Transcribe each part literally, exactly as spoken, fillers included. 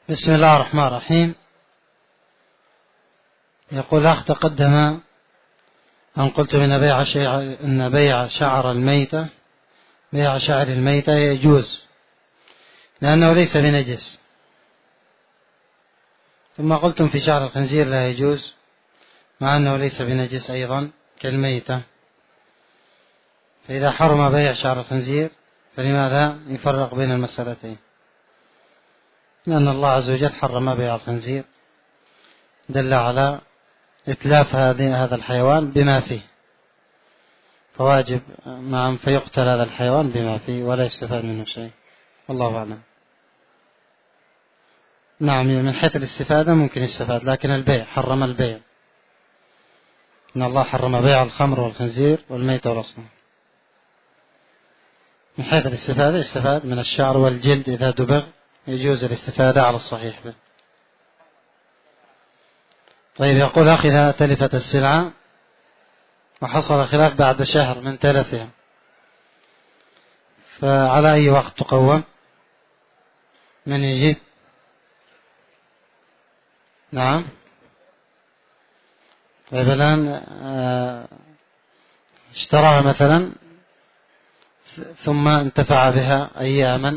بسم الله الرحمن الرحيم. يقول أخ تقدم أن قلت إن بيع شعر إن بيع شعر الميتة بيع شعر الميتة يجوز لأنه ليس بنجس، ثم قلتم في شعر الخنزير لا يجوز مع أنه ليس بنجس أيضا كالميتة، فإذا حرم بيع شعر الخنزير فلماذا يفرق بين المسألتين؟ لأن الله عز وجل حرم بيع الخنزير، دل على إتلاف هذا الحيوان بما فيه، فواجب نعم فيقتل هذا الحيوان بما فيه ولا يستفاد منه شيء، والله أعلم. نعم من حيث الاستفادة ممكن يستفاد، لكن البيع حرم البيع، إن الله حرم بيع الخمر والخنزير والميت والأصنام. من حيث الاستفادة يستفاد من الشعر والجلد إذا دبغ، يجوز الاستفادة على الصحيح به. طيب يقول أخي إذا تلفت السلعة وحصل خلاف بعد شهر من تلفها فعلى أي وقت تقوم؟ من يجيب؟ نعم. طيب الآن اشتراها مثلا ثم انتفع بها أياما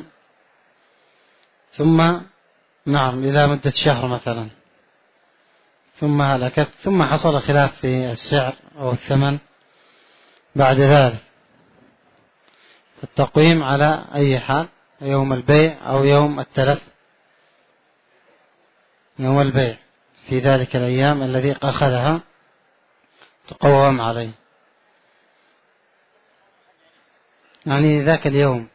ثم نعم إلى مدة شهر مثلا ثم هلكت ثم حصل خلاف في السعر أو الثمن بعد ذلك، التقويم على أي حال؟ يوم البيع أو يوم التلف؟ يوم البيع في ذلك الأيام الذي أخذها تقوم عليه، يعني ذاك اليوم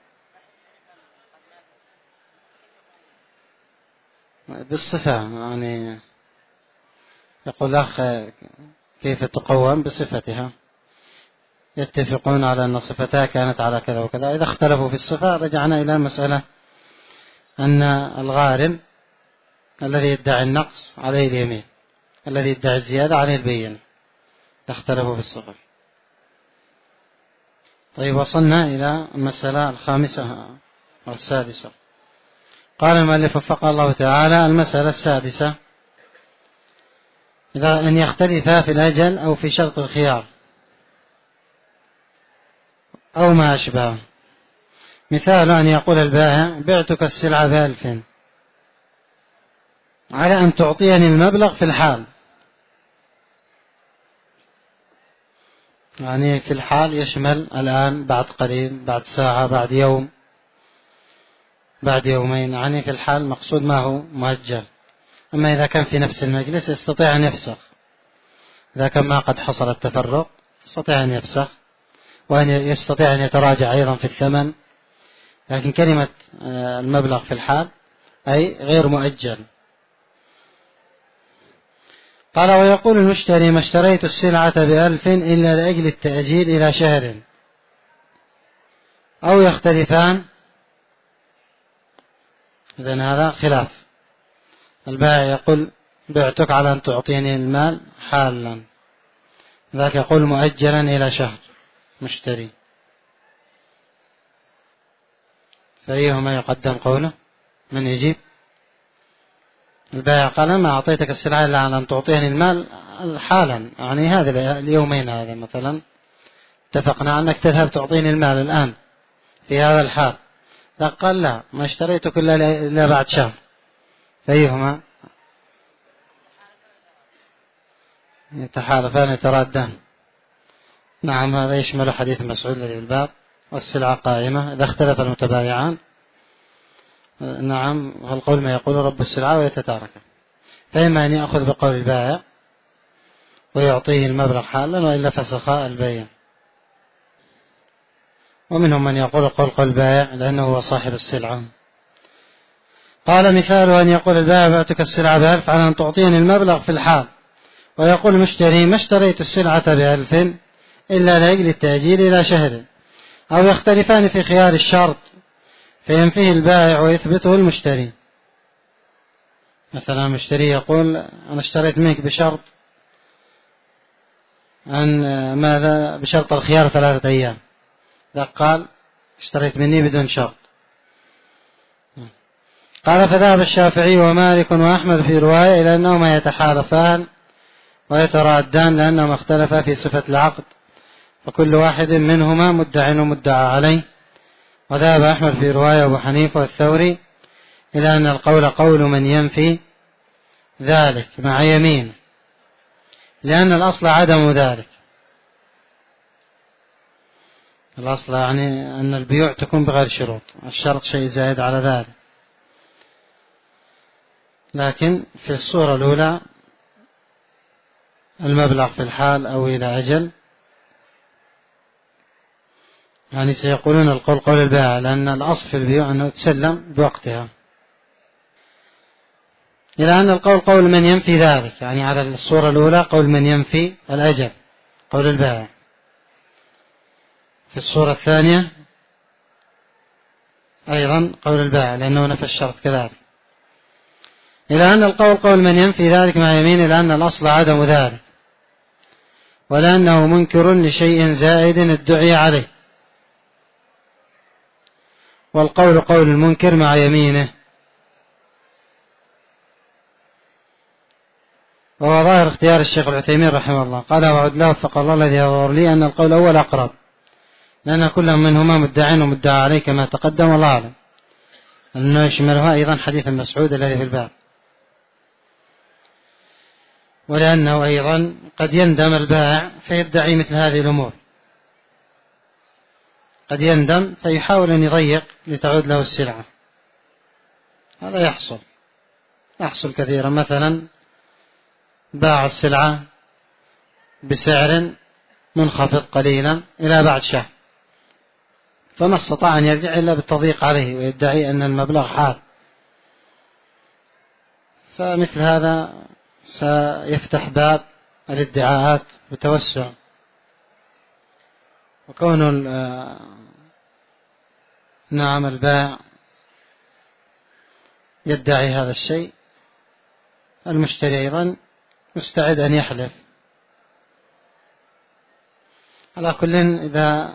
بالصفة. يعني يقول أخ كيف تقوم؟ بصفتها، يتفقون على أن صفتها كانت على كذا وكذا، إذا اختلفوا في الصفة رجعنا إلى مسألة أن الغارم الذي يدعي النقص عليه اليمين، الذي يدعي الزيادة عليه البينة، اختلفوا في الصفة. طيب وصلنا إلى المسألة الخامسة والسادسة. قال المؤلف وفقه الله تعالى: المسألة السادسة إذا أن يختلفا في الأجل أو في شرط الخيار أو ما أشبه. مثال أن يقول البائع: بعتك السلعة بألف على أن تعطيني المبلغ في الحال، يعني في الحال يشمل الآن، بعد قليل، بعد ساعة، بعد يوم، بعد يومين، يعني في الحال مقصود ما هو مؤجل. أما إذا كان في نفس المجلس يستطيع أن يفسخ، إذا كان ما قد حصل التفرق يستطيع أن يفسخ، وأن يستطيع أن يتراجع أيضا في الثمن، لكن كلمة المبلغ في الحال أي غير مؤجل. قال: ويقول المشتري: ما اشتريت السلعة بألف إلا لأجل التأجيل إلى شهر. أو يختلفان، إذن هذا خلاف. البائع يقول: بعتك على أن تعطيني المال حالا، ذاك يقول مؤجلا إلى شهر مشتري، فأيهما يقدم قوله؟ من يجيب؟ البائع قال: ما أعطيتك السلعة إلا على أن تعطيني المال حالا، يعني هذا اليومين، هذا مثلا اتفقنا أنك تذهب تعطيني المال الآن في هذا الحال. ذاك قال: لا، ما اشتريتك إلا بعد شهر، فأيهما يتحالفان يترادان؟ نعم هذا يشمل حديث مسعود الذي بالباب: والسلعة قائمة إذا اختلف المتبايعان. نعم القول ما يقول رب السلعة ويتتاركه، فإما أن يأخذ بقول البائع ويعطيه المبلغ حالا وإلا فسخ البيع. ومنهم من يقول قول قول البائع لأنه هو صاحب السلعة. قال: مثال أن يقول البائع: بعتك السلعة بألف على أن تعطيني المبلغ في الحال. ويقول المشتري: ما اشتريت السلعة بألف إلا لأجل التأجيل إلى شهر. أو يختلفان في خيار الشرط فينفيه البائع ويثبته المشتري. مثلا المشتري يقول: أنا اشتريت منك بشرط أن ماذا؟ بشرط الخيار ثلاثة أيام. ذاك قال: اشتريت مني بدون شرط. قال فذهب الشافعي ومالك وأحمد في رواية إلى أنهما يتحالفان ويترادان لأنهما اختلفا في صفة العقد، فكل واحد منهما مدع ومدعى عليه. وذهب أحمد في رواية أبو حنيفة والثوري إلى أن القول قول من ينفي ذلك مع يمين، لأن الأصل عدم ذلك. الأصل يعني أن البيوع تكون بغير شروط، الشرط شيء زائد على ذلك. لكن في الصورة الأولى المبلغ في الحال أو إلى أجل، يعني سيقولون القول قول البائع، لأن الأصل في البيوع أنه تسلم بوقتها. إلى أن القول قول من ينفي ذلك، يعني على الصورة الأولى قول من ينفي الأجل قول البائع، في الصورة الثانية أيضا قول البائع لأنه نفى الشرط كذلك. إلى أن القول قول من ينفي ذلك مع يمين، لأن الأصل عدم ذلك، ولأنه منكر لشيء زائد ادعي عليه، والقول قول المنكر مع يمينه. وهو ظاهر اختيار الشيخ العثيمين رحمه الله. قال وعد له وفق الله الذي يظهر لي أن القول الأول أقرب، لأن كل منهما مدع ومدعى عليه كما تقدم، والله أعلم أنه يشملها أيضا حديث مسعود الذي في الباب، ولأنه أيضا قد يندم البائع فيدعي مثل هذه الأمور، قد يندم فيحاول أن يضيق لتعود له السلعة، هذا يحصل يحصل كثيرا. مثلا باع السلعة بسعر منخفض قليلا إلى بعد شهر، فما استطاع أن يرجع إلا بالتضييق عليه ويدعي أن المبلغ حال، فمثل هذا سيفتح باب الادعاءات بتوسع. وكون نعم البائع يدعي هذا الشيء، المشتري أيضا مستعد أن يحلف. على كل، إذا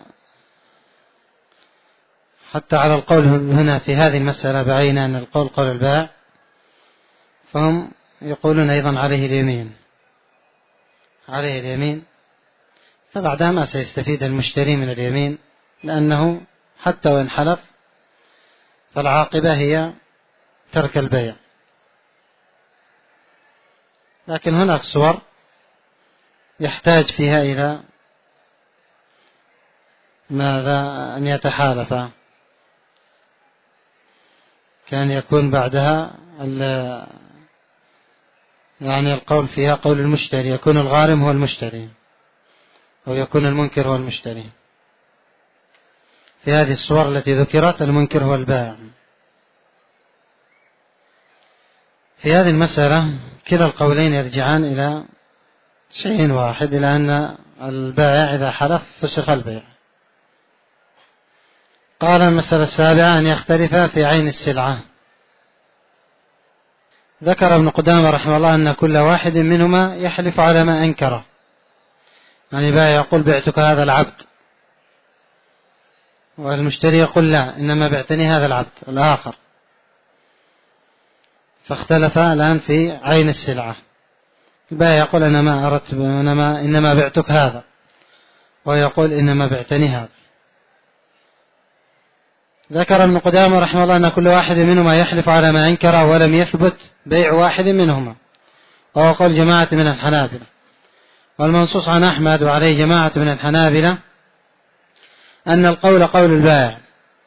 حتى على القول هنا في هذه المسألة بعين أن القول قول البائع، فهم يقولون أيضا عليه اليمين عليه اليمين فبعدها ما سيستفيد المشتري من اليمين، لأنه حتى وإن حلف فالعاقبة هي ترك البيع. لكن هناك صور يحتاج فيها إلى ماذا أن يتحالف، كان يكون بعدها يعني القول فيها قول المشتري، يكون الغارم هو المشتري أو يكون المنكر هو المشتري. في هذه الصور التي ذكرت المنكر هو البائع. في هذه المسألة كلا القولين يرجعان إلى شيء واحد، إلى أن البائع إذا حلف فسخ البيع. قال المسألة السابعة أن يختلف في عين السلعة. ذكر ابن قدامة رحمه الله أن كل واحد منهما يحلف على ما أنكره، يعني البائع يقول بعتك هذا العبد، والمشتري يقول لا إنما بعتني هذا العبد الآخر، فاختلف الآن في عين السلعة. البائع يقول أنا ما أردت إنما, إنما بعتك هذا، ويقول إنما بعتني هذا. ذكر ابن قدامة رحمه الله أن كل واحد منهما يحلف على ما أنكره ولم يثبت بيع واحد منهما، وهو قول جماعة من الحنابلة، والمنصوص عن أحمد وعليه جماعة من الحنابلة أن القول قول البائع،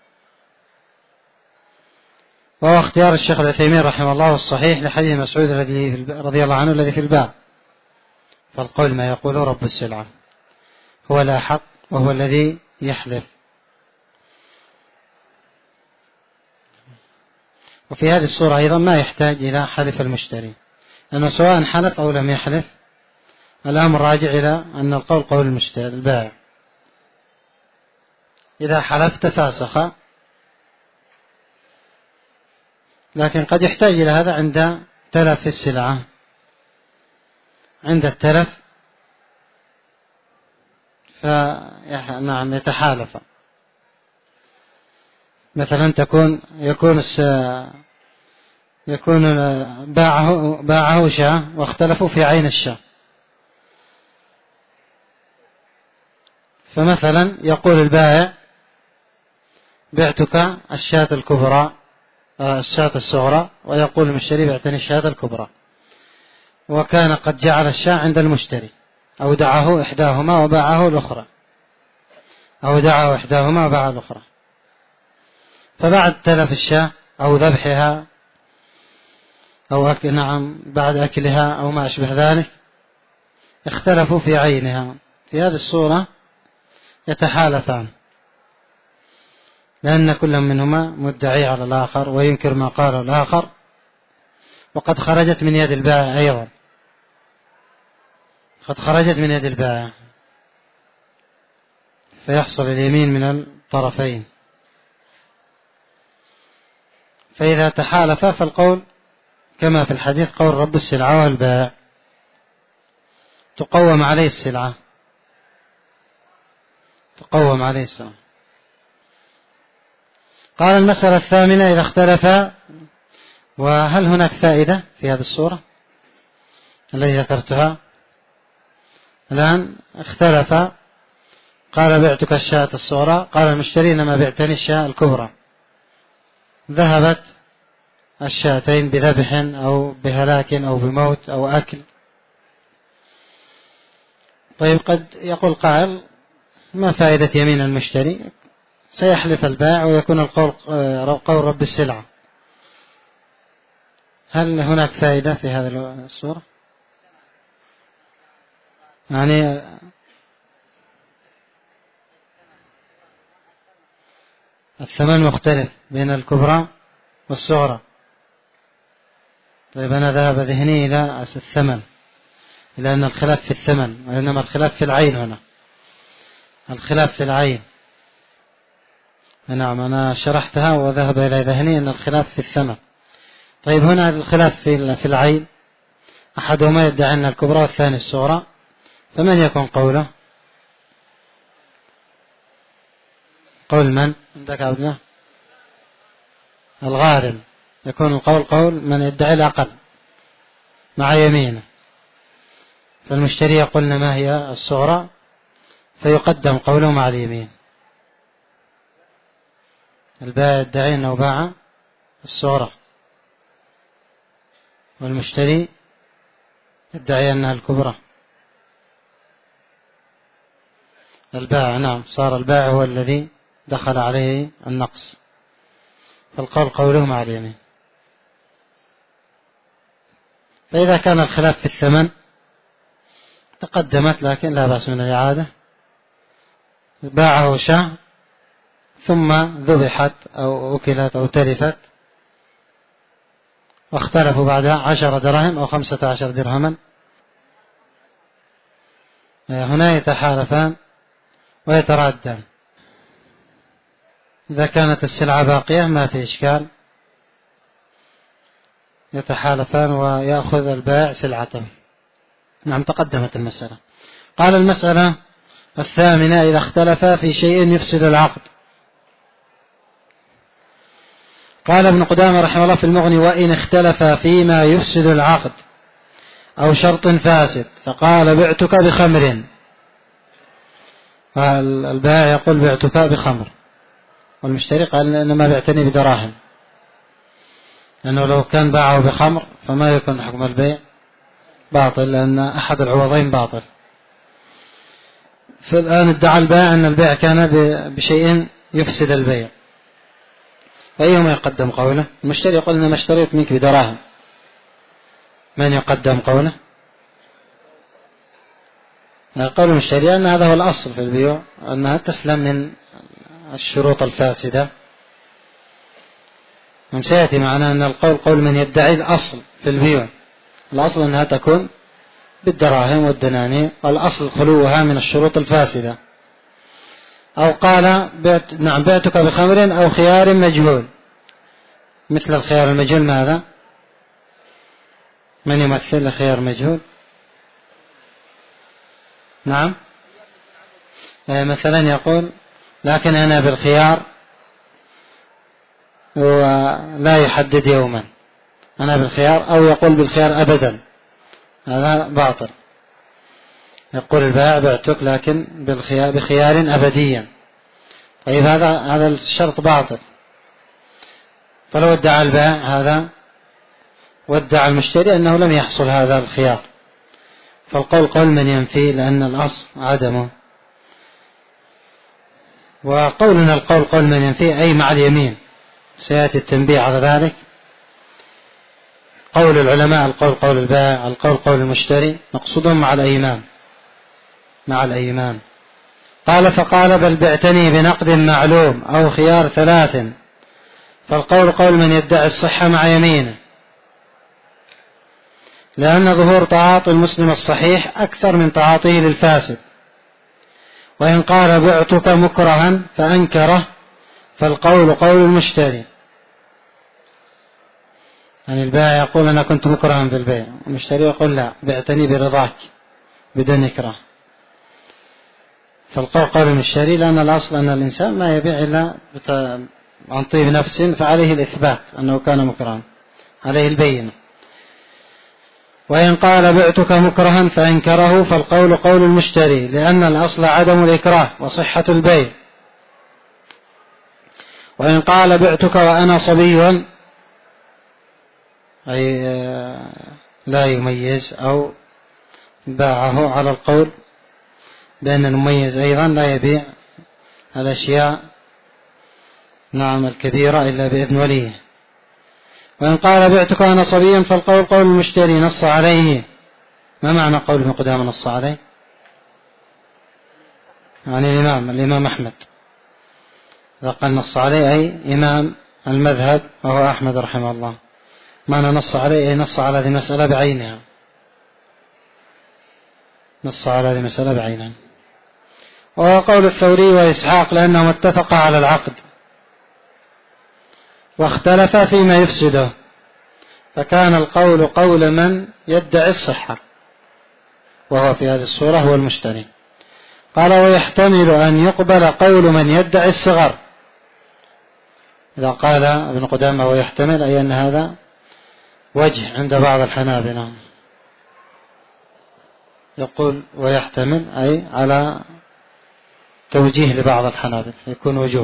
وهو اختيار الشيخ العثيمين رحمه الله الصحيح لحديث مسعود رضي الله عنه الذي في الباب. فالقول ما يقول رب السلعة هو لا حق، وهو الذي يحلف. وفي هذه الصورة أيضا ما يحتاج إلى حلف المشتري، لأنه سواء حلف أو لم يحلف الأمر راجع إلى أن القول قول المشتري البائع. إذا حلفت فاسخ، لكن قد يحتاج إلى هذا عند تلف السلعة. عند التلف فنعم يتحالف، مثلا تكون يكون يكون باعه, باعه شاة واختلفوا في عين الشاة. فمثلا يقول البائع بعتك الشاة الكبرى الشاة الصغرى، ويقول المشتري بعتني الشاة الكبرى، وكان قد جعل الشاة عند المشتري، أو دعاه إحداهما وباعه الأخرى، أو دعاه إحداهما وباعه الأخرى. فبعد تلف الشاة أو ذبحها أو أكل نعم بعد أكلها أو ما أشبه ذلك اختلفوا في عينها. في هذه الصورة يتحالفان، لأن كل منهما مدعي على الآخر وينكر ما قاله الآخر، وقد خرجت من يد البائع أيضا، قد خرجت من يد البائع، فيحصل اليمين من الطرفين. فإذا تحالف فالقول كما في الحديث قول رب السلعة والبائع، تقوم عليه السلعة، تقوم عليه السلعة. قال المسألة الثامنة إذا اختلف. وهل هناك فائدة في هذه الصورة التي ذكرتها؟ الآن اختلف، قال بعتك الشاة الصغرى، قال المشتري إنما بعتني الشاة الكبرى. ذهبت الشاتين بذبح أو بهلاك أو بموت أو أكل. طيب قد يقول قائل ما فائدة يمين المشتري؟ سيحلف البائع ويكون القول قول رب السلعة. هل هناك فائدة في هذه الصورة؟ يعني الثمن مختلف بين الكبرى والصغرى. طيب أنا ذهب ذهني إلى الثمن، إلى أن الخلاف في الثمن، وإنما الخلاف في العين هنا، الخلاف في العين. نعم أنا شرحتها وذهب إلى ذهني أن الخلاف في الثمن. طيب هنا الخلاف في في العين، أحدهما يدعي أن الكبرى والثاني الصغرى، فمن يكون قوله؟ قول من عندك عبد الله؟ الغارم. يكون القول قول من يدعي الأقل مع يمينه. فالمشتري يقول ما هي الصغرى، فيقدم قوله مع اليمين. البائع يدعي أنه باع الصغرى، والمشتري يدعي أنها الكبرى. البائع نعم، صار البائع هو الذي دخل عليه النقص، فالقول قوله مع اليمين. فإذا كان الخلاف في الثمن تقدمت، لكن لا بأس من الإعادة. باعه شاة ثم ذبحت أو أكلت أو تلفت، واختلفوا بعدها عشر دراهم أو خمسة عشر درهما، هنا يتحالفان ويترادان. إذا كانت السلعة باقية ما في إشكال، يتحالفان ويأخذ البائع سلعته. نعم تقدمت المسألة. قال المسألة الثامنة إذا اختلف في شيء يفسد العقد. قال ابن قدامة رحمه الله في المغني وإن اختلف فيما يفسد العقد أو شرط فاسد، فقال بعتك بخمر، البائع يقول بعتك بخمر، والمشتري قال إنما بعتني بدراهم، لأنه لو كان باعه بخمر فما يكون حكم البيع باطل، لأن أحد العوضين باطل. فالآن ادعى البائع أن البيع كان بشيء يفسد البيع، فأيهما يقدم قوله؟ المشتري يقول إنما اشتريت منك بدراهم، من يقدم قوله؟ قول المشتري أن هذا هو الأصل في البيع، أنها تسلم من الشروط الفاسدة. وسيأتي معنا أن القول قول من يدعي الأصل في البيع، الأصل أنها تكون بالدراهم والدنانير، والأصل خلوها من الشروط الفاسدة. أو قال بعت نعم بعتك بخمر أو خيار مجهول، مثل الخيار المجهول ماذا؟ من يمثل الخيار مجهول؟ نعم مثلا يقول لكن أنا بالخيار ولا يحدد يوما، أنا بالخيار، أو يقول بالخيار أبدا، هذا باطل. يقول البائع بعتك لكن بالخيار بخيار أبديا، طيب هذا هذا الشرط باطل. فلو ادعى البائع هذا وادعى المشتري أنه لم يحصل هذا الخيار، فالقول قول من ينفي، لأن الأصل عدمه. وقولنا القول قول من ينفي أي مع اليمين، سيأتي التنبيه على ذلك. قول العلماء القول قول البائع، القول قول المشتري، مقصودهم مع الأيمان، مع الأيمان. قال فقال بل بعتني بنقد معلوم أو خيار ثلاث، فالقول قول من يدعي الصحة مع يمينه، لأن ظهور تعاطي المسلم الصحيح أكثر من تعاطيه للفاسد. وإن قال بعتك مكرها فأنكره، فالقول قول المشتري. يعني البائع يقول أنا كنت مكرها بالبيع، المشتري يقول لا، بعتني برضاك بدون إكراه، فالقول قول المشتري، لأن الأصل أن الإنسان ما يبيع إلا عن طيب نفس، فعليه الإثبات أنه كان مكرها، عليه البينة. وإن قال بعتك مكرها فأنكره، فالقول قول المشتري، لأن الأصل عدم الإكراه وصحة البيع. وإن قال بعتك وأنا صبي، أي لا يميز، أو باعه على القول بأن المميز أيضا لا يبيع الأشياء نعم الكبيرة إلا بإذن وليه. وإن قال بعتك وأنا صبي، فالقول قول المشتري نص عليه. ما معنى قول ابن قدامة نص عليه؟ يعني الإمام الإمام أحمد، إذا قال نص عليه أي إمام المذهب وهو أحمد رحمه الله. معنى نص عليه أي نص على هذه المسألة بعينها، نص على هذه المسألة بعينها. وهو قول الثوري وإسحاق، لأنهم اتفقا على العقد واختلفا فيما يفسده، فكان القول قول من يدعي الصحة، وهو في هذه الصورة هو المشتري. قال ويحتمل أن يقبل قول من يدعي الصغر. إذا قال ابن قدامة ويحتمل، أي أن هذا وجه عند بعض الحنابلة، يقول ويحتمل أي على توجيه لبعض الحنابلة، يكون وجوه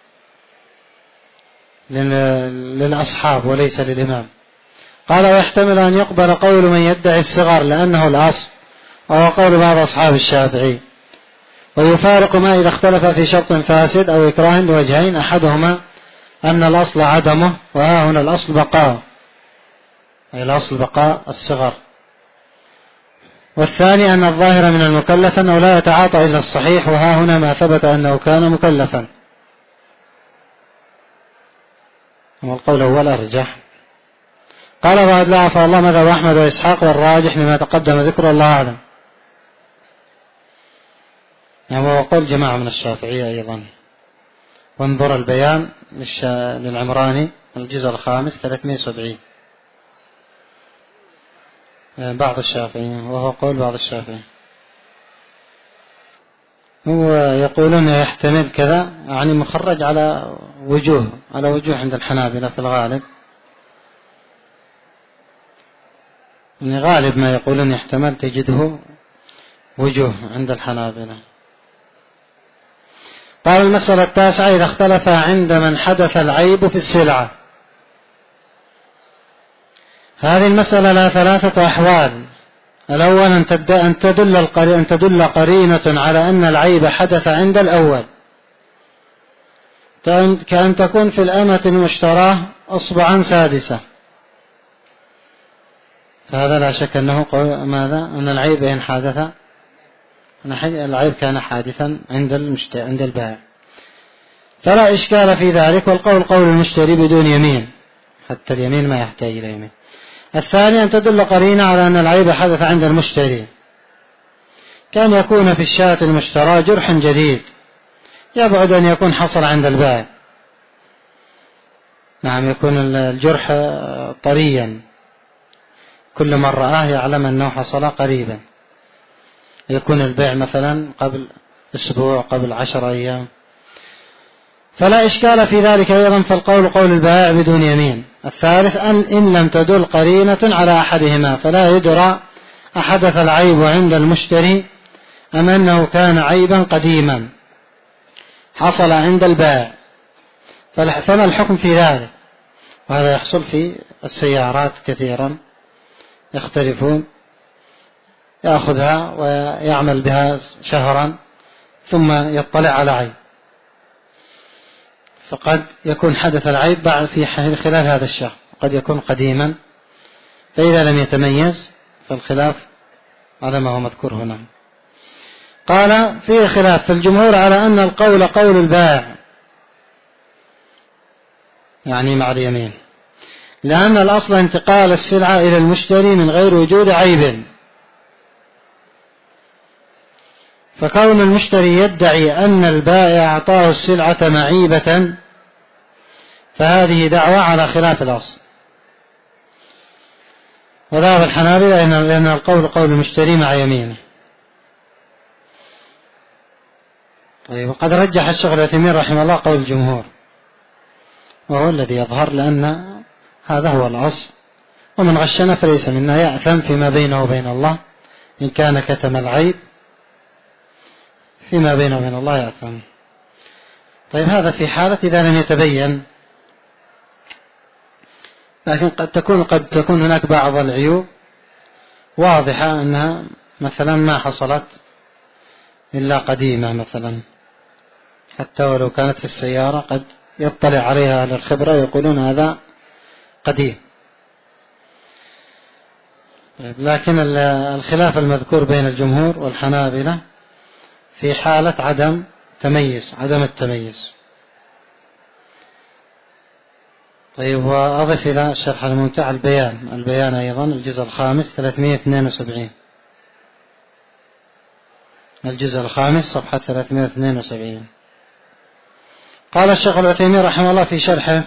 للأصحاب وليس للإمام. قال ويحتمل أن يقبل قول من يدعي الصغر، لأنه الأصل، وهو قول بعض أصحاب الشافعي. ويفارق ما إذا اختلف في شرط فاسد أو إكراه لوجهين، أحدهما أن الأصل عدمه، وها هنا الأصل بقاء، أي الأصل بقاء الصغر. والثاني أن الظاهر من المكلف أنه لا يتعاطى إلا الصحيح، وها هنا ما ثبت أنه كان مكلفا. والقول هو الأرجح. قال بعد لا عفى الله مذهب أحمد وإسحاق، والراجح لما تقدم ذكره الله أعلم. يعني هو قول جماعة من الشافعية أيضا. وانظر البيان للعمراني الجزء الخامس ثلاثمائة وسبعين، بعض الشافعية، وهو قول بعض الشافعية. هو يقولون يحتمل كذا، يعني مخرج على وجوه، على وجوه عند الحنابلة في الغالب، يعني غالب ما يقولون يحتمل تجده وجوه عند الحنابلة. قال المسألة التاسعة إذا اختلف عند من حدث العيب في السلعة. هذه المسألة لها ثلاثة أحوال. الأول أن تدل أن تدل قرينة على أن العيب حدث عند الأول، كأن تكون في الأمة المشتراه أصبعا سادسة، فهذا لا شك أنه ماذا؟ أن العيب إن حدث، أن العيب كان حادثا عند المشتري عند البائع، فلا إشكال في ذلك. والقول قول المشتري بدون يمين، حتى اليمين ما يحتاج إلى يمين. الثاني أن تدل قرينة على أن العيب حدث عند المشتري، كان يكون في الشاة المشترى جرح جديد، يبعد أن يكون حصل عند البائع. نعم، يكون الجرح طريا، كل من رآه يعلم أنه حصل قريبا، يكون البيع مثلا قبل أسبوع، قبل عشر أيام، فلا إشكال في ذلك أيضا. فالقول قول البائع بدون يمين. الثالث أن إن لم تدل قرينة على أحدهما فلا يدرى أحدث العيب عند المشتري أم أنه كان عيبا قديما حصل عند البائع، فما الحكم في ذلك؟ وهذا يحصل في السيارات كثيرا، يختلفون، يأخذها ويعمل بها شهرا ثم يطلع على عيب، فقد يكون حدث العيب بعد في خلال هذا الشهر، قد يكون قديما، فإذا لم يتميز فالخلاف على ما هو مذكور هنا. قال فيه خلاف في الجمهور على أن القول قول البائع يعني مع اليمين، لأن الأصل انتقال السلعة إلى المشتري من غير وجود عيب، فكون المشتري يدعي أن البائع أعطاه السلعة معيبة فهذه دعوة على خلاف الأصل. وذهب الحنابلة لأن القول قول المشتري مع يمينه. طيب، وقد رجح الشيخ العثيمين رحمه الله قول الجمهور، وهو الذي يظهر، لأن هذا هو الأصل، ومن غشنا فليس منا، يأثم فيما بينه وبين الله إن كان كتم العيب، فيما بينه وبين الله يأثم. طيب، هذا في حالة إذا لم يتبين، لكن قد تكون قد تكون هناك بعض العيوب واضحة أنها مثلا ما حصلت إلا قديمة مثلا، حتى ولو كانت في السيارة قد يطلع عليها أهل الخبرة ويقولون هذا قديم. لكن الخلاف المذكور بين الجمهور والحنابلة في حالة عدم تميز عدم التميز. طيب، وأضف إلى الشرح الممتع البيان البيان أيضا الجزء الخامس ثلاثمائة واثنين وسبعين، الجزء الخامس صفحة ثلاثمائة واثنين وسبعين. قال الشيخ العثيمين رحمه الله في شرحه،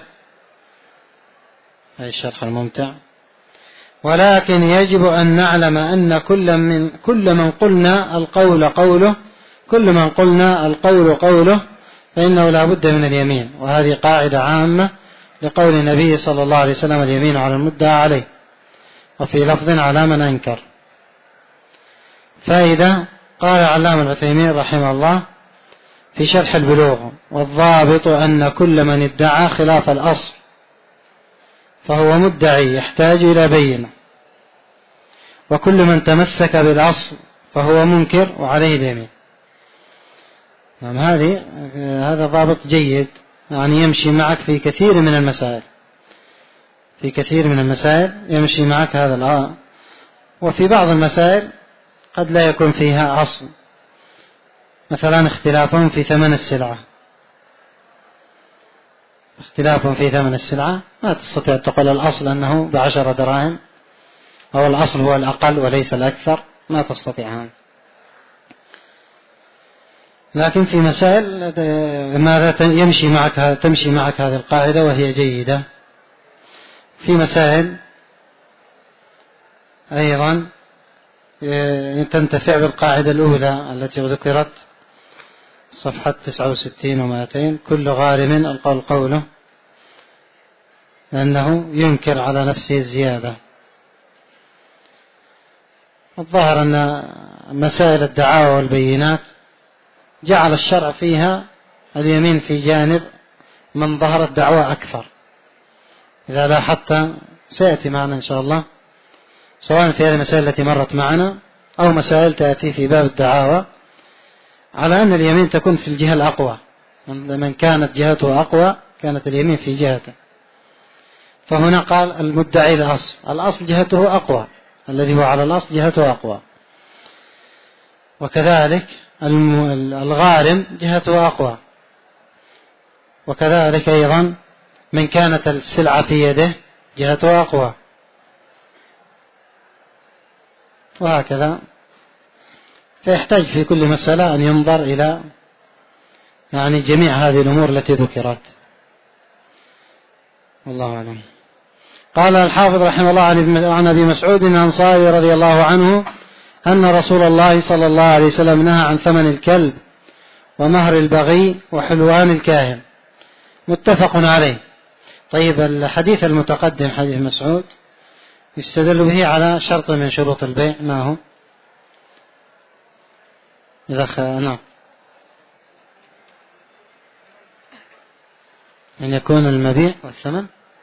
أي الشرح الممتع: ولكن يجب أن نعلم أن كل من كل من قلنا القول قوله كل من قلنا القول قوله فإنه لا بد من اليمين، وهذه قاعدة عامة لقول النبي صلى الله عليه وسلم: اليمين على المدعى عليه، وفي لفظ على من أنكر. فإذا قال علامة العثيمين رحمه الله في شرح البلوغ: والضابط أن كل من ادعى خلاف الأصل فهو مدعي يحتاج إلى بينة، وكل من تمسك بالأصل فهو منكر وعليه اليمين. نعم، هذه هذا ضابط جيد، يعني يمشي معك في كثير من المسائل في كثير من المسائل يمشي معك هذا الآن، وفي بعض المسائل قد لا يكون فيها أصل، مثلا اختلافهم في ثمن السلعة اختلافهم في ثمن السلعة ما تستطيع تقول الأصل أنه بعشر دراهم أو الأصل هو الأقل وليس الأكثر، ما تستطيع هذا. لكن في مسائل ماذا يمشي معك تمشي معك هذه القاعدة وهي جيدة. في مسائل أيضا تنتفع بالقاعدة الأولى التي ذكرت صفحة تسعة وستين ومائتين: كل غارم القول قوله، لأنه ينكر على نفسه الزيادة. الظاهر أن مسائل الدعاوى والبينات جعل الشرع فيها اليمين في جانب من ظهرت دعوى أكثر. إذا لاحظت سيأتي معنا إن شاء الله، سواء في هذه المسائل التي مرت معنا أو مسائل تأتي في باب الدعاوى، على أن اليمين تكون في الجهة الأقوى، من كانت جهته أقوى كانت اليمين في جهته. فهنا قال المدعي الأصل الأصل جهته أقوى، الذي هو على الأصل جهته أقوى، وكذلك الغارم جهته أقوى، وكذلك أيضا من كانت السلعة في يده جهته أقوى، وهكذا. فيحتاج في كل مسألة أن ينظر إلى يعني جميع هذه الأمور التي ذكرت، والله أعلم. قال الحافظ رحمه الله عن أبي مسعود الأنصاري رضي الله عنه أن رسول الله صلى الله عليه وسلم نهى عن ثمن الكلب ومهر البغي وحلوان الكاهن، متفق عليه. طيب الحديث المتقدم حديث مسعود يستدل به على شرط من شروط البيع، ما هو؟ إذا خ... نعم، أن يكون المبيع والثمن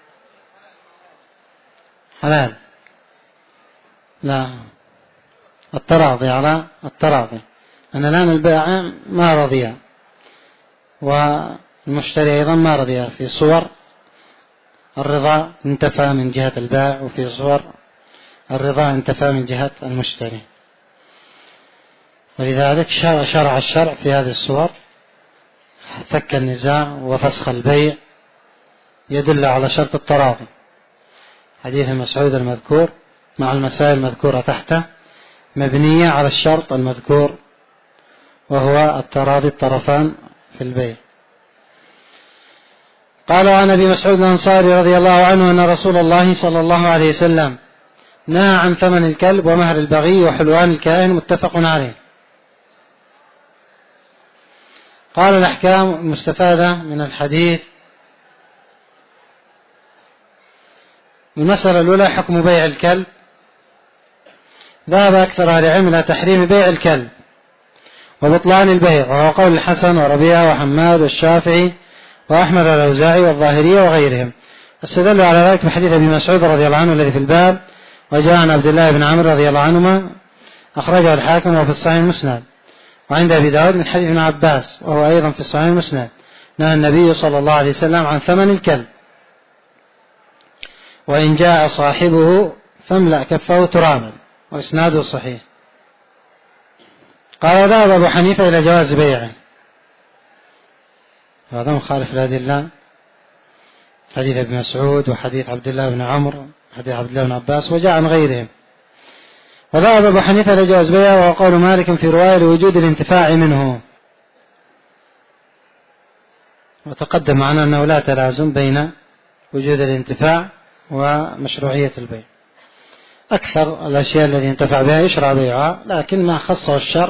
حلال. لا، التراضي على التراضي، أن الآن البائع ما رضي والمشتري أيضا ما رضي، في صور الرضا انتفى من جهة البائع وفي صور الرضا انتفى من جهة المشتري، ولذلك شرع الشرع في هذه الصور فك النزاع وفسخ البيع يدل على شرط التراضي. حديث مسعود المذكور مع المسائل المذكورة تحته مبنية على الشرط المذكور وهو التراضي الطرفان في البيع. قال عن أبي مسعود الأنصاري رضي الله عنه أن رسول الله صلى الله عليه وسلم نهى عن ثمن الكلب ومهر البغي وحلوان الكاهن، متفق عليه. قال الأحكام المستفادة من الحديث: المسألة الأولى حكم بيع الكلب. ذهب أكثر أهل العلم إلى تحريم بيع الكلب وبطلان البيع، وهو قول الحسن وربيعة وحماد والشافعي وأحمد الأوزاعي والظاهرية وغيرهم. استدلوا على ذلك بحديث أبي مسعود رضي الله عنه الذي في الباب، وجاء عن عبد الله بن عمرو رضي الله عنهما أخرجه الحاكم وفي الصحيح المسند، وعند أبي داود من حديث ابن عباس وهو أيضا في الصحيح المسند، نهى النبي صلى الله عليه وسلم عن ثمن الكلب، وإن جاء صاحبه فاملأ كفه ترابا، وإسناده صحيح. قال ذهب أبو حنيفة إلى جواز بيعه، هذا مخالف الأدلة، حديث ابن مسعود وحديث عبد الله بن عمرو حديث عبد الله بن عباس وجاء عن غيرهم. وذهب أبو حنيفة إلى جواز بيعه، وهو قول مالك في رواية لوجود الانتفاع منه، وتقدم معنا أنه لا تلازم بين وجود الانتفاع ومشروعية البيع. أكثر الأشياء التي ينتفع بها يشرع بيعها، لكن ما خصه الشرع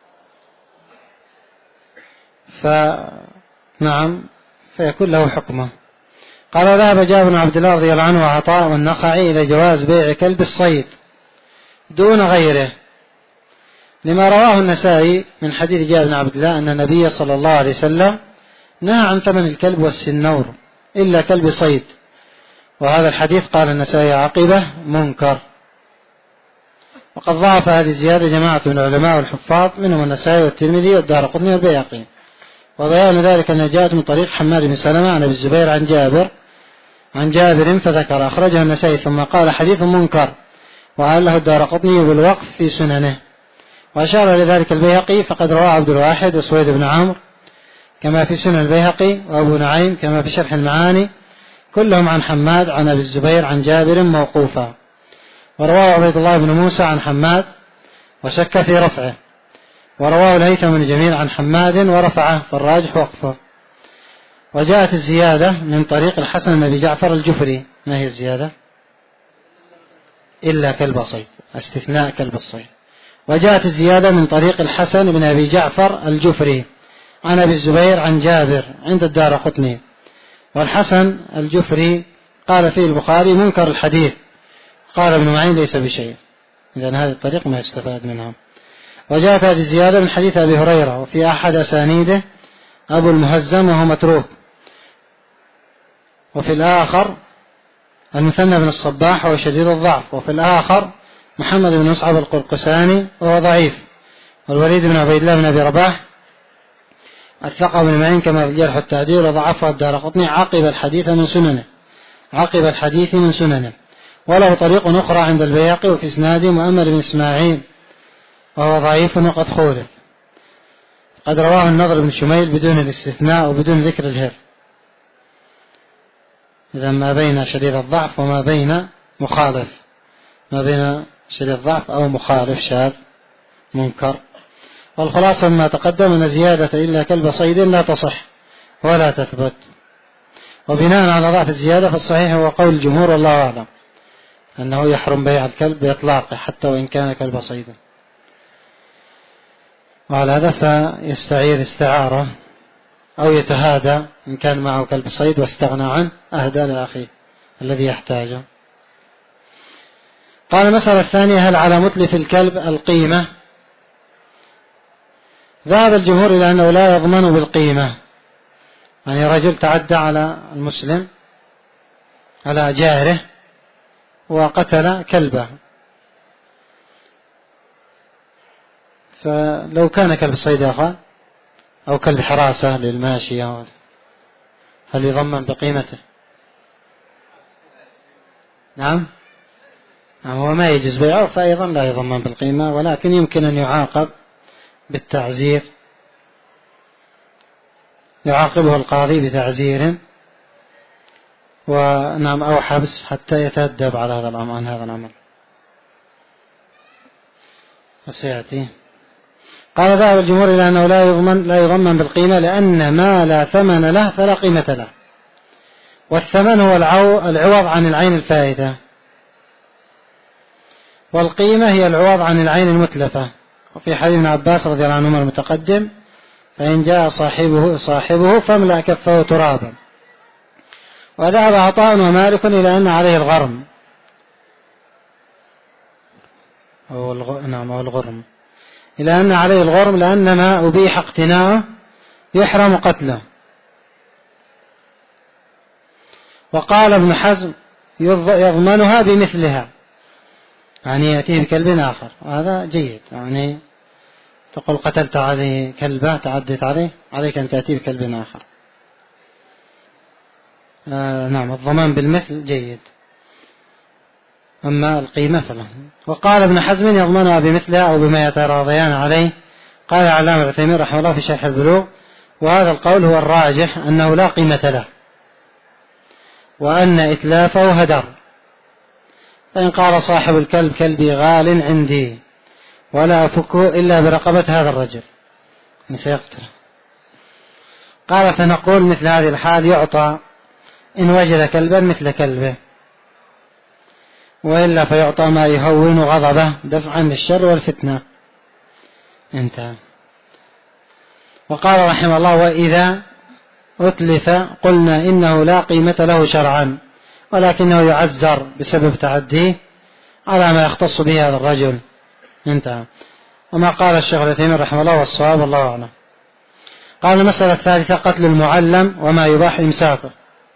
فنعم فيكون له حكمه. قال ذهب جابر بن عبد الله رضي الله عنه وعطاء والنخعي إلى جواز بيع كلب الصيد دون غيره، لما رواه النسائي من حديث جابر بن عبد الله أن النبي صلى الله عليه وسلم نهى عن ثمن الكلب والسنور إلا كلب صيد، وهذا الحديث قال النسائي عقبه منكر. وقد ضعف هذه الزيادة جماعة من العلماء والحفاظ منهم النسائي والترمذي والدارقطني والبيهقي، وبيان ذلك أن جاءت من طريق حماد بن سلمة عن أبي الزبير عن جابر عن جابر فذكر، أخرجه النسائي ثم قال حديث منكر، وعله الدارقطني بالوقف في سننه، وأشار لذلك البيهقي فقد رواه عبد الواحد وسويد بن عمرو كما في سنن البيهقي، وأبو نعيم كما في شرح المعاني، كلهم عن حماد عن أبي الزبير عن جابر موقوفا، ورواه عبيد الله بن موسى عن حماد وشك في رفعه، ورواه الهيثم بن جميل عن حماد ورفعه، فالراجح وقفه. وجاءت الزيادة من طريق الحسن بن أبي جعفر الجفري. ما هي الزيادة؟ إلا كلب صيد، استثناء كلب الصيد. وجاءت الزيادة من طريق الحسن بن أبي جعفر الجفري عن أبي الزبير عن جابر عند الدارقطني، والحسن الجفري قال فيه البخاري منكر الحديث، قال ابن معين ليس بشيء، إذن هذه الطريق ما يستفاد منها. وجاءت هذه الزيادة من حديث أبي هريرة، وفي أحد أسانيده أبو المهزم وهو متروك، وفي الآخر المثنى بن الصباح وهو شديد الضعف، وفي الآخر محمد بن مصعب القرقساني وهو ضعيف، والوليد بن عبيد الله بن أبي رباح الثقة بن معين كما في الجرح والتعديل، وضعفه الدارقطني عقب الحديث من سننه عقب الحديث من سننه وله طريق أخرى عند البيهقي وفي إسناده مؤمل بن إسماعيل وهو ضعيف وقد خولف، قد رواه النضر بن شميل بدون الاستثناء وبدون ذكر الهر، إذا ما بين شديد الضعف وما بين مخالف، ما بين شديد الضعف أو مخالف شاذ منكر. والخلاصة مما تقدم أن زيادة إلا كلب صيد لا تصح ولا تثبت، وبناء على ضعف الزيادة فالصحيح هو قول الجمهور والله أعلم أنه يحرم بيع الكلب بإطلاقه حتى وإن كان كلب صيد، وعلى هذا فيستعير استعارة أو يتهادى إن كان معه كلب صيد واستغنى عنه أهدى لأخيه الذي يحتاجه. قال المسألة الثانية: هل على متلف الكلب القيمة؟ ذهب الجمهور إلى أنه لا يضمن بالقيمة. يعني رجل تعدى على المسلم على جاره وقتل كلبه، فلو كان كلب صيد آخر أو كلب حراسة للماشية هل يضمن بقيمته؟ نعم، هو ما يجوز بيعه فأيضا لا يضمن بالقيمة، ولكن يمكن أن يعاقب بالتعزير، يعاقبه القاضي بتعزير ونعم أو حبس حتى يتأدب على هذا الأمر عن هذا العمل. وسيأتي. قال ذهب الجمهور إلى أنه لا يضمن لا يضمن بالقيمة، لأن ما لا ثمن له فلا قيمة له، والثمن هو العوض عن العين الفائدة، والقيمة هي العوض عن العين المتلفة. وفي حديث ابن عباس رضي الله عنهما المتقدم: فإن جاء صاحبه صاحبه فاملأ كفه ترابا. وذهب عطاء ومالك إلى أن عليه الغرم أو الغ... نعم أو الغرم إلى أن عليه الغرم، لأن ما أبيح اقتناؤه يحرم قتله. وقال ابن حزم: يضمنها بمثلها، يعني يأتيه بكلب آخر، وهذا جيد. يعني تقول قتلت عليه كلبة تعدت عليه، عليك أن تأتي بكلب آخر. آه نعم، الضمان بالمثل جيد، أما القيمة فلا. وقال ابن حزم: يضمنها بمثلها أو بما يتراضيان عليه. قال العلامة ابن تيمية رحمه الله في شرح البلوغ: وهذا القول هو الراجح، أنه لا قيمة له، وأن إتلافه هدر. فإن قال صاحب الكلب: كلبي غال عندي ولا أفكه إلا برقبة هذا الرجل، سيقتل، قال: فنقول مثل هذه الحال يعطى إن وجد كلبا مثل كلبه، وإلا فيعطى ما يهون غضبه دفعا للشر والفتنة. انتهى. وقال رحمه الله: وإذا أتلف قلنا إنه لا قيمة له شرعا، ولكنه يعزر بسبب تعديه على ما يختص به هذا الرجل. انتهى. وما قال الشيخ ابن تيمية رحمه الله والصواب والله أعلم. قال المسألة الثالثة: قتل المعلم وما يباح إمساكه.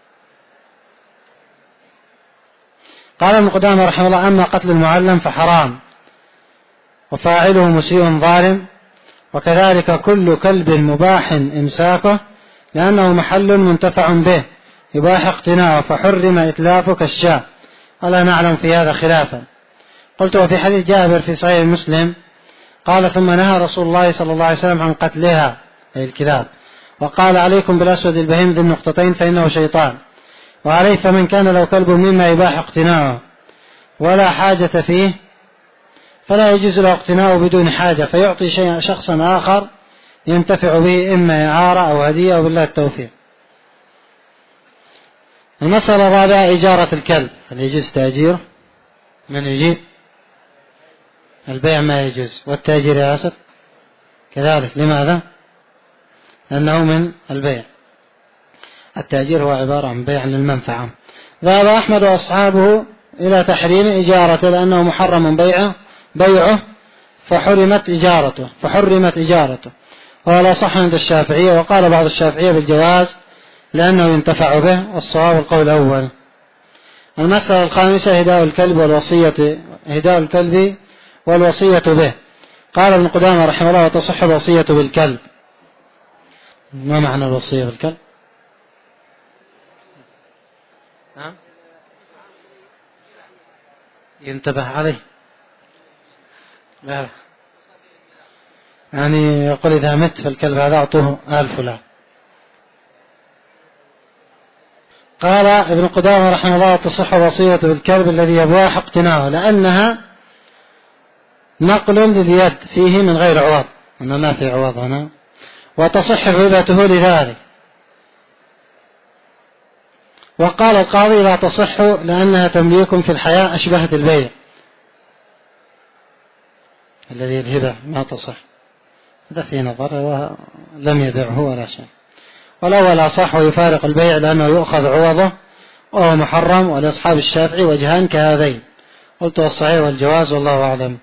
قال ابن قدامة رحمه الله: أما قتل المعلم فحرام، وفاعله مسيء ظالم، وكذلك كل كلب مباح إمساكه، لأنه محل منتفع به يباح اقتناعه، فحرم إتلافه كالشاة، ولا نعلم في هذا خلافا. قلت: وفي حديث جابر في صحيح مسلم قال: ثم نهى رسول الله صلى الله عليه وسلم عن قتلها، أي الكلاب، وقال: عليكم بالأسود البهيم ذي النقطتين فإنه شيطان. وعليه فمن كان له كلب مما يباح اقتناعه ولا حاجة فيه فلا يجوز له اقتناعه بدون حاجة، فيعطي شيء شخصا آخر ينتفع به، إما إعارة أو هدية، وبالله التوفيق. المسألة الرابعة: إجارة الكلب، هل يجوز تأجيره؟ من يجيب؟ البيع ما يجوز، والتأجير يا أسد كذلك. لماذا؟ لأنه من البيع. التأجير هو عبارة عن بيع للمنفعة. ذهب أحمد وأصحابه إلى تحريم إجارته، لأنه محرم بيعه بيعه فحرمت إجارته فحرمت إجارته ولا صح عند الشافعية. وقال بعض الشافعية بالجواز لأنه ينتفع به، والصواب القول الأول. المسألة الخامسة: هداء الكلب والوصية هداء الكلب والوصية به. قال ابن قدامة رحمه الله: وتصح الوصية بالكلب. ما معنى الوصية بالكلب؟ نعم، ينتبه عليه. لا، يعني يقول: إذا مت فالكلب هذا أعطوه آل فلان. قال ابن قدامة رحمه الله: تصح الوصية بالكلب الذي يباح اقتناعه، لأنها نقل لليد فيه من غير عوض، أنا ما في عوض هنا، وتصح هبته لذلك. وقال القاضي: لا تصح لأنها تمليك في الحياة أشبهت البيع، الذي الهبة ما تصح، هذا في نظر ولم يبيعه ولا شيء. والأول أصح ويفارق البيع لأنه يؤخذ عوضه وهو محرم، ولأصحاب الشافعي وجهان كهذين. قلت والصحيح والجواز والله أعلم.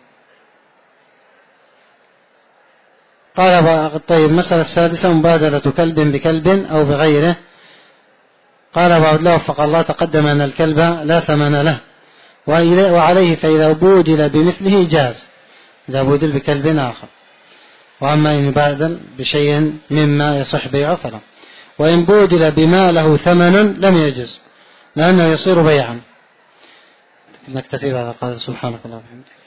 قال طيب المسألة السادسة مبادلة كلب بكلب أو بغيره. قال أبو عبد الله وفق الله تقدم أن الكلب لا ثمن له وعليه فإذا بودل بمثله جاز إذا بودل بكلب آخر، وأما إن يبادل بشيء مما يصح بيعه فلا، وإن بودل بما له ثمن لم يجز لأنه يصير بيعا. نكتفي بهذا. قال سبحانك اللهم وبحمدك.